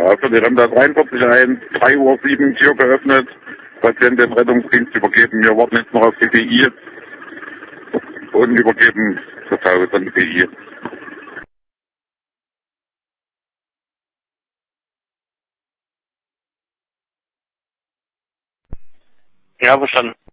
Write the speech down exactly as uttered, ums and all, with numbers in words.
für die Remda dreiundvierzig eins, drei Uhr sieben Tür geöffnet, Patientin Rettungsdienst übergeben. Wir warten jetzt noch auf die P I und übergeben das Haus an die P I. Ja, verstanden.